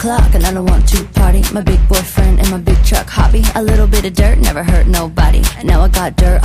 clock and I don't want to party. My big boyfriend and my big truck hobby. A little bit of dirt never hurt nobody. Now I got dirt